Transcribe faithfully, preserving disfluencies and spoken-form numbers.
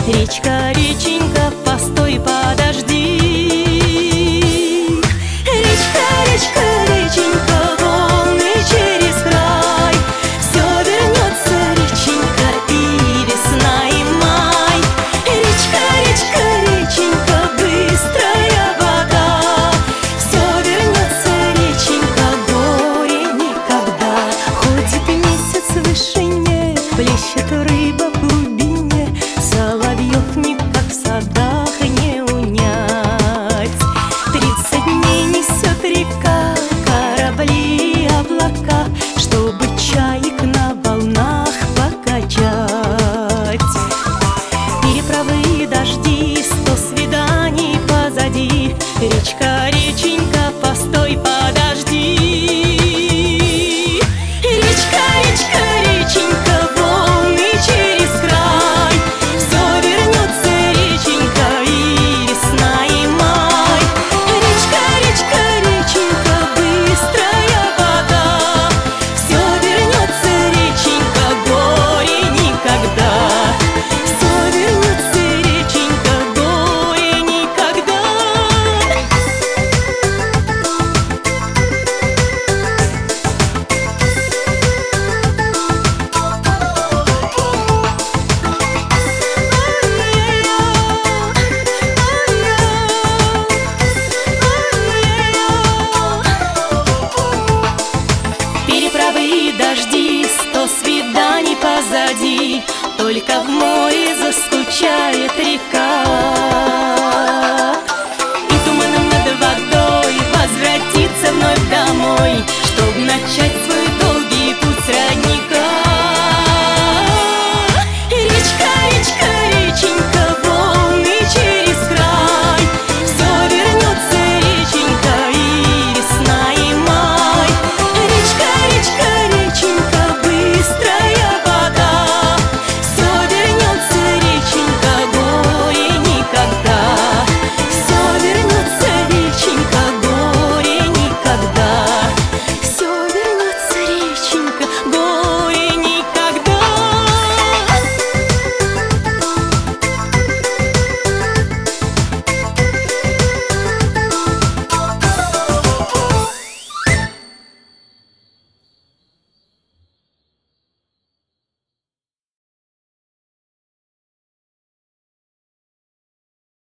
Речка, реченька, постой, подожди. Речка, речка, реченька, волны через край. Все вернется, реченька, и весна, и май. Речка, речка, реченька, быстрая вода. Все вернется, реченька, горе никогда. Ходит месяц в вышине, плещет рыба в глубине. Соловьев никак в садах не унять. Тридцать дней несет река, корабли и облака, чтобы чаек на волнах покачать. Переправы и дожди, сто свиданий позади. Речка, реченька, постой, подожди. Речка, речка, реченька, волны через край. Все вернется, реченька, и весна, и май. Речка, речка, реченька, быстрая вода. Все вернется, реченька, горе никогда. Все вернется, реченька, горе никогда. Переправы и дожди, сто свиданий позади. Только в море